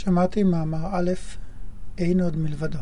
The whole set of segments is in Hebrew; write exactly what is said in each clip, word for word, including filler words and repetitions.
שמעתי מאמר א', אין עוד מלבדו.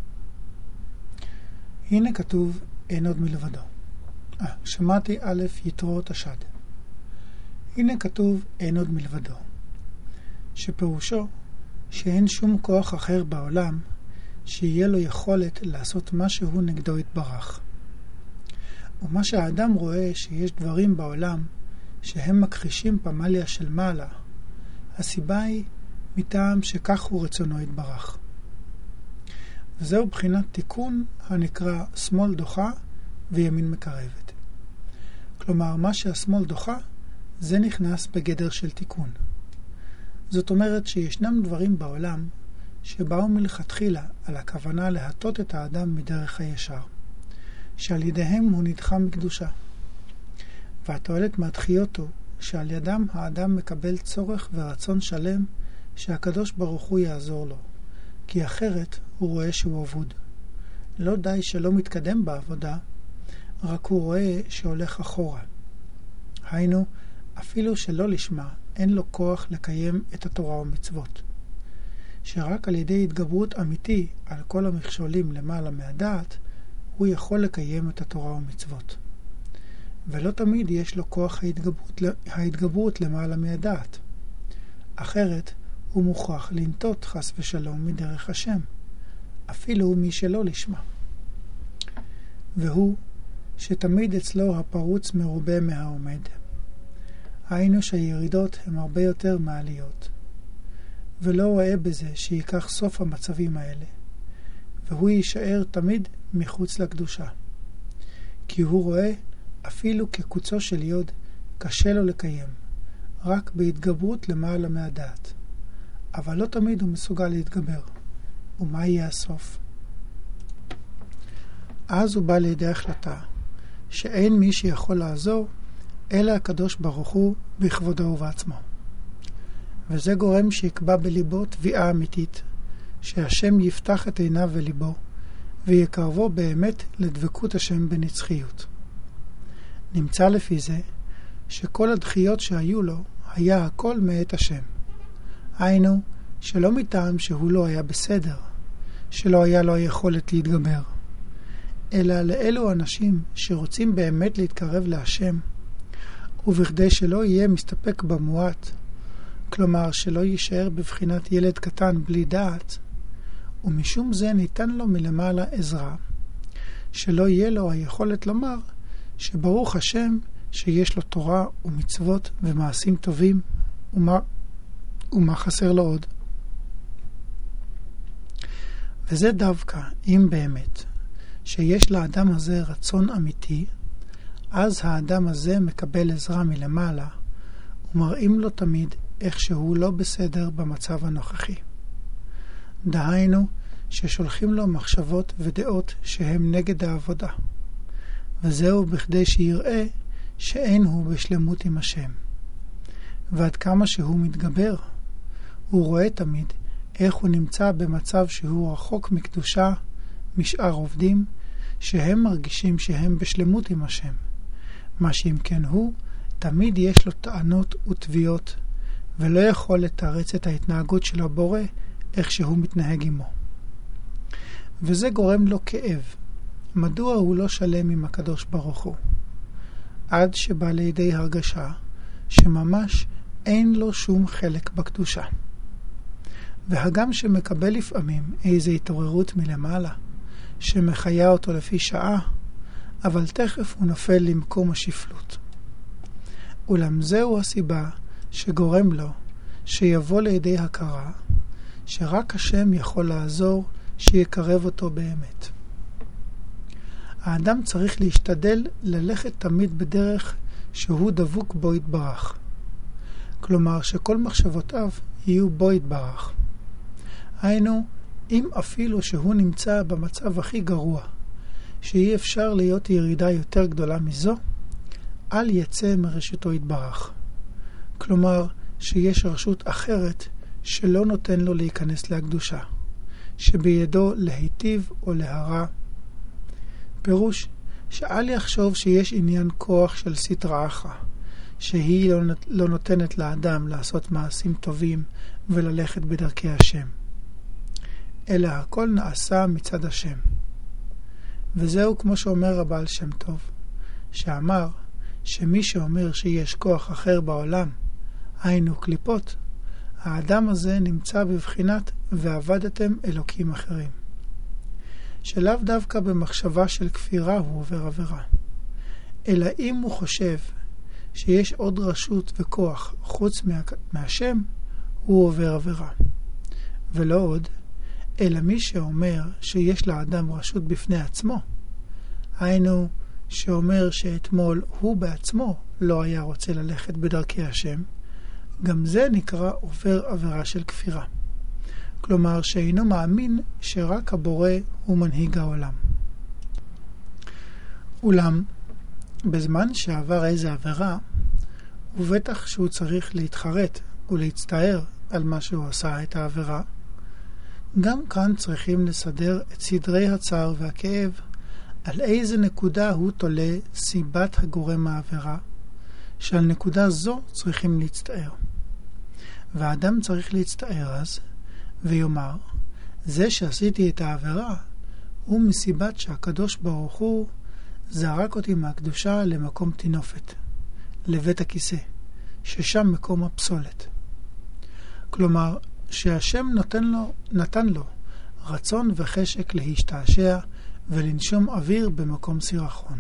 הנה כתוב אין עוד מלבדו. אה, שמעתי א', יתרות השד. הנה כתוב אין עוד מלבדו, שפירושו שאין שום כוח אחר בעולם שיהיה לו יכולת לעשות משהו נגדו יתברך. ומה שהאדם רואה שיש דברים בעולם שהם מכחישים פמליה של מעלה, הסיבה היא מטעם שכך הוא רצונו יתברך. וזהו בחינת תיקון הנקרא שמאל דוחה וימין מקרבת. כלומר, מה שהשמאל דוחה זה נכנס בגדר של תיקון. זאת אומרת שישנם דברים בעולם שבאו מלכתחילה על הכוונה להטות את האדם מדרך הישר, שעל ידיהם הוא נדחה מקדושה. והתועלת מהדחיות הוא שעל ידם האדם מקבל צורך ורצון שלם שהקדוש ברוך הוא יעזור לו, כי אחרת הוא רואה שהוא עבוד. לא די שלא מתקדם בעבודה, רק הוא רואה שהולך אחורה. היינו, אפילו שלא לשמה, אין לו כוח לקיים את התורה ומצוות. שרק על ידי התגברות אמיתי על כל המכשולים למעלה מהדעת, הוא יכול לקיים את התורה ומצוות. ולא תמיד יש לו כוח ההתגברות, ההתגברות למעלה מהדעת. אחרת הוא מוכרח לנטות חס ושלום מדרך השם, אפילו מי שלא לשמה. והוא שתמיד אצלו הפרוץ מרובה מהעומד. היינו שהירידות הן הרבה יותר מעליות, ולא רואה בזה שיקח סוף המצבים האלה, והוא יישאר תמיד מחוץ לקדושה. כי הוא רואה אפילו כקוצו של יוד קשה לו לקיים, רק בהתגברות למעלה מהדעת. אבל לא תמיד הוא מסוגל להתגבר. ומה יהיה הסוף? אז הוא בא לידי החלטה שאין מי שיכול לעזור אלא הקדוש ברוך הוא בכבודו ובעצמו. וזה גורם שיקבע בליבו תביעה אמיתית, שהשם יפתח את עיניו וליבו, ויקרבו באמת לדבקות השם בנצחיות. נמצא לפי זה שכל הדחיות שהיו לו היה הכל מאת השם. היינו, שלא מטעם שהוא לא היה בסדר, שלא היה לו יכולת להתגבר, אלא לאלו אנשים שרוצים באמת להתקרב להשם, ובכדי שלא יהיה מסתפק במועט, כלומר שלא יישאר בבחינת ילד קטן בלי דעת, ומשום זה ניתן לו מלמעלה עזרה, שלא יהיה לו היכולת לומר שברוך השם שיש לו תורה ומצוות ומעשים טובים, ומה, ומה חסר לו עוד. וזה דווקא, אם באמת, שיש לאדם הזה רצון אמיתי, אז האדם הזה מקבל עזרה מלמעלה, ומראים לו תמיד איך שהוא לא בסדר במצב הנוכחי. דהיינו, ששולחים לו מחשבות ודעות שהם נגד העבודה. וזהו בכדי שיראה שאין הוא בשלמות עם השם. ועד כמה שהוא מתגבר, הוא רואה תמיד איך הוא נמצא במצב שהוא רחוק מקדושה משאר עובדים, שהם מרגישים שהם בשלמות עם השם. מה שאם כן הוא, תמיד יש לו טענות ותביעות, ולא יכול לתרץ את ההתנהגות של הבורא איך שהוא מתנהג עמו. וזה גורם לו כאב. מדוע הוא לא שלם עם הקדוש ברוך הוא? עד שבא לידי הרגשה שממש אין לו שום חלק בקדושה. והגם שמקבל לפעמים איזו התעוררות מלמעלה, שמחיה אותו לפי שעה, אבל תכף הוא נופל למקום השפלות. אולם זהו הסיבה שגורם לו שיבוא לידי הכרה, שרק השם יכול לעזור שיקרב אותו באמת. האדם צריך להשתדל ללכת תמיד בדרך שהוא דבוק בו יתברך. כלומר שכל מחשבותיו יהיו בו יתברך. היינו, אם אפילו שהוא נמצא במצב הכי גרוע, שאי אפשר להיות ירידה יותר גדולה מזו, אל יצא מרשותו יתברך. כלומר שיש רשות אחרת שלא נותן לו להיכנס להקדושה, שבידו להיטיב או להרע. פירוש שאל יחשוב שיש עניין כוח של סטרא אחרא, שהיא לא, לא נותנת לאדם לעשות מעשים טובים וללכת בדרכי השם, אלא הכל נעשה מצד השם. וזהו כמו שאומר הבעל שם טוב, שאמר שמי שאומר שיש כוח אחר בעולם, היינו קליפות, האדם הזה נמצא בבחינת ועבדתם אלוקים אחרים. שלאו דווקא במחשבה של כפירה הוא עובר עבירה, אלא אם הוא חושב שיש עוד רשות וכוח חוץ מה, מהשם, הוא עובר עבירה. ולא עוד, אלא מי שאומר שיש לאדם רשות בפני עצמו, היינו שאומר שאתמול הוא בעצמו לא היה רוצה ללכת בדרכי השם, גם זה נקרא עובר עבירה של כפירה. כלומר שאינו מאמין שרק הבורא הוא מנהיג העולם. אולם, בזמן שעבר איזה עבירה, ובטח שהוא צריך להתחרט ולהצטער על מה שהוא עשה את העבירה, גם כאן צריכים לסדר את סדרי הצער והכאב על איזה נקודה הוא תולה סיבת הגורם העבירה, שעל נקודה זו צריכים להצטער. והאדם צריך להצטער אז, ויאמר, זה שעשיתי את העבירה, הוא מסיבת שהקדוש ברוך הוא זרק אותי מהקדושה למקום תינופת, לבית הכיסא, ששם מקום הפסולת. כלומר, שהשם נותן לו, נתן לו רצון וחשק להשתעשע ולנשום אוויר במקום סירחון.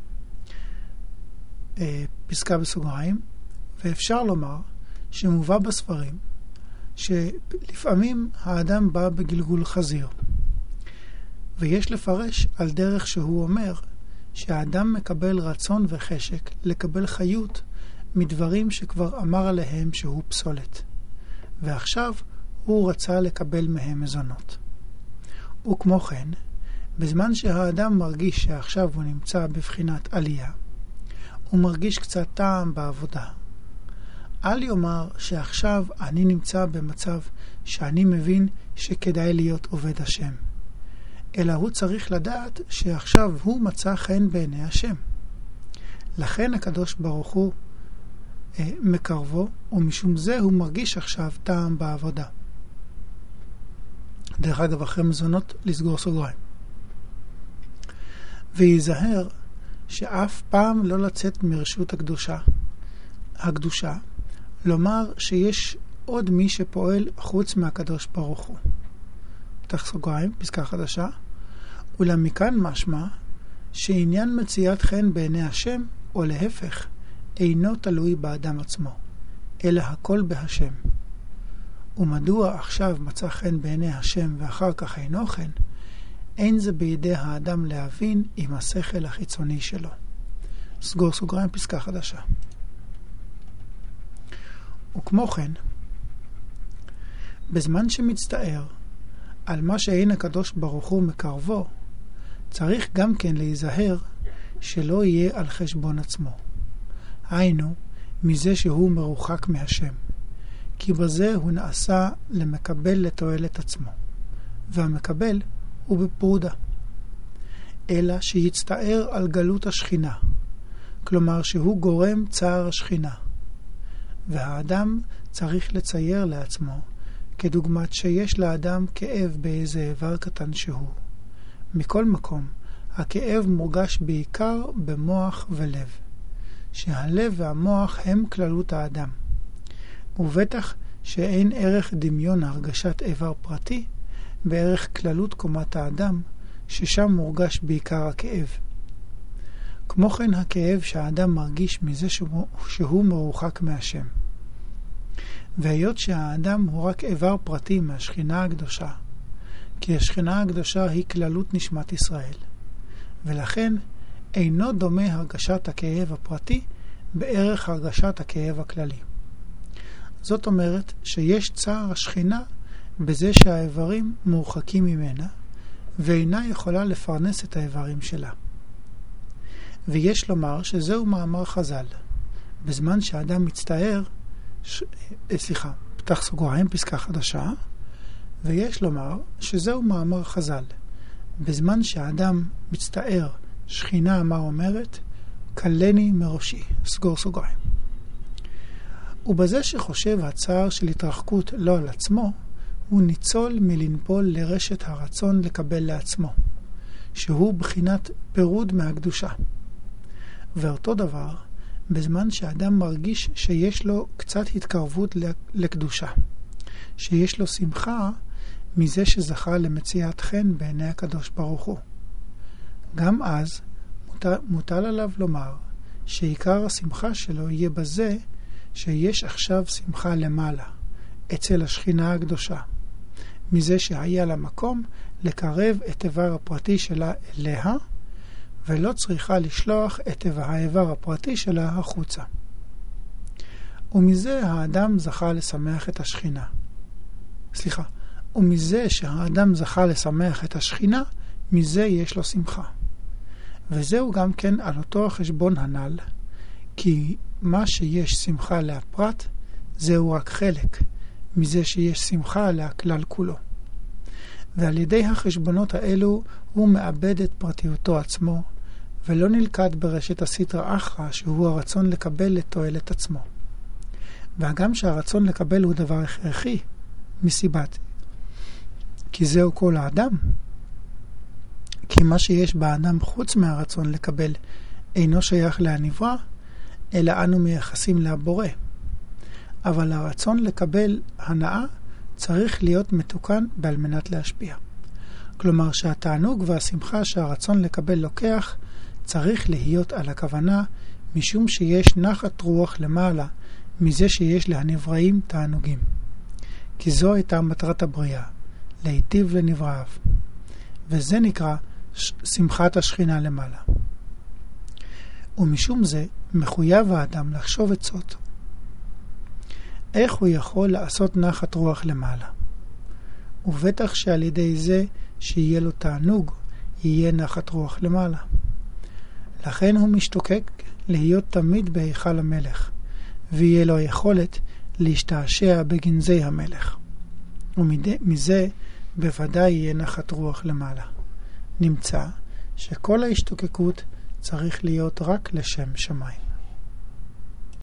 פסקה בסוגריים, ואפשר לומר שמובא בספרים שלפעמים האדם בא בגלגול חזיר, ויש לפרש על דרך שהוא אומר שהאדם מקבל רצון וחשק לקבל חיות מדברים שכבר אמר עליהם שהוא פסולת, ועכשיו הוא רצה לקבל מהם מזונות. וכמו כן, בזמן שהאדם מרגיש שעכשיו הוא נמצא בבחינת עלייה, הוא מרגיש קצת טעם בעבודה. אל יאמר שעכשיו אני נמצא במצב שאני מבין שכדאי להיות עובד השם, אלא הוא צריך לדעת שעכשיו הוא מצא חן בעיני השם. לכן הקדוש ברוך הוא אה, מקרבו, ומשום זה הוא מרגיש עכשיו טעם בעבודה. דרך אגב, אחרי מזונות לסגור סוגריים. ויזהר שאף פעם לא לצאת מרשות הקדושה, הקדושה, לומר שיש עוד מי שפועל חוץ מהקדוש ברוך הוא. פתח סוגריים, פסקה חדשה. אולם מכאן משמע שעניין מציאת חן בעיני השם, או להפך, אינו תלוי באדם עצמו, אלא הכל בהשם. ומדוע עכשיו מצא חן בעיני השם ואחר כך אינו חן? אין זה בידי האדם להבין עם השכל החיצוני שלו. סגור סוגריים, פסקה חדשה. וכמו כן, בזמן שמצטער על מה שאין הקדוש ברוך הוא מקרבו, צריך גם כן להיזהר שלא יהיה על חשבון עצמו. היינו, מזה שהוא מרוחק מהשם, כי בזה הוא נעשה למקבל לתועלת עצמו, והמקבל הוא בפרודה. אלא שיצטער על גלות השכינה, כלומר שהוא גורם צער השכינה. והאדם צריך לצייר לעצמו, כדוגמת שיש לאדם כאב באיזה איבר קטן שהוא. מכל מקום, הכאב מורגש בעיקר במוח ולב, שהלב והמוח הם כללות האדם. ובטח שאין ערך דמיון הרגשת איבר פרטי בערך כללות קומת האדם, ששם מורגש בעיקר הכאב. כמו כן הכאב שהאדם מרגיש מזה שהוא, שהוא מרוחק מהשם. והיות שהאדם הוא רק איבר פרטי מהשכינה הקדושה, כי השכינה הקדושה היא כללות נשמת ישראל, ולכן אינו דומה הרגשת הכאב הפרטי בערך הרגשת הכאב הכללי. זאת אומרת שיש צער השכינה בזה שהאיברים מורחקים ממנה, ואינה יכולה לפרנס את האיברים שלה. ויש לומר שזהו מאמר חז"ל. בזמן שהאדם מצטער, ש... סליחה, פתח סוגריים, פסקה חדשה, ויש לומר שזהו מאמר חז"ל. בזמן שהאדם מצטער, שכינה מה אומרת? קלני מראשי, סגור סוגריים. ובזה שחושב הצער של התרחקות לא על עצמו, הוא ניצול מלנפול לרשת הרצון לקבל לעצמו, שהוא בחינת פירוד מהקדושה. ואותו דבר, בזמן שאדם מרגיש שיש לו קצת התקרבות לקדושה, שיש לו שמחה מזה שזכה למציאת חן בעיני הקדוש ברוך הוא. גם אז מוטל, מוטל עליו לומר שעיקר השמחה שלו יהיה בזה שיש עכשיו שמחה למעלה, אצל השכינה הקדושה, מזה שהיה לה מקום לקרב את איבר הפרטי שלה אליה, ולא צריכה לשלוח את האיבר הפרטי שלה החוצה. ומזה האדם זכה לשמח את השכינה. סליחה, ומזה שהאדם זכה לשמח את השכינה, מזה יש לו שמחה. וזהו גם כן על אותו החשבון הנ"ל, כי מה שיש שמחה להפרט, זהו רק חלק, מזה שיש שמחה להכלל כולו. ועל ידי החשבונות האלו הוא מאבד את פרטיותו עצמו, ולא נלכד ברשת הסטרא אחרא שהוא הרצון לקבל לתועלת עצמו. והגם שהרצון לקבל הוא דבר הכרחי, מסיבת, כי זהו כל האדם, כי מה שיש באדם חוץ מהרצון לקבל אינו שייך להנברא, אלא אנו מייחסים לבורא. אבל הרצון לקבל הנאה צריך להיות מתוקן בעל מנת להשפיע. כלומר שהתענוג והשמחה שהרצון לקבל לוקח צריך להיות על הכוונה, משום שיש נחת רוח למעלה מזה שיש להנבראים תענוגים. כי זו הייתה מטרת הבריאה, להיטיב לנבראיו. וזה נקרא שמחת השכינה למעלה. ומשום זה מחויב האדם לחשוב את זאת. איך הוא יכול לעשות נחת רוח למעלה? ובטח שעל ידי זה שיהיה לו תענוג, יהיה נחת רוח למעלה. לכן הוא משתוקק להיות תמיד בהיכל המלך, ויהיה לו יכולת להשתעשע בגנזי המלך. ומזה בוודאי יהיה נחת רוח למעלה. נמצא שכל ההשתוקקות צריך להיות רק לשם שמיים.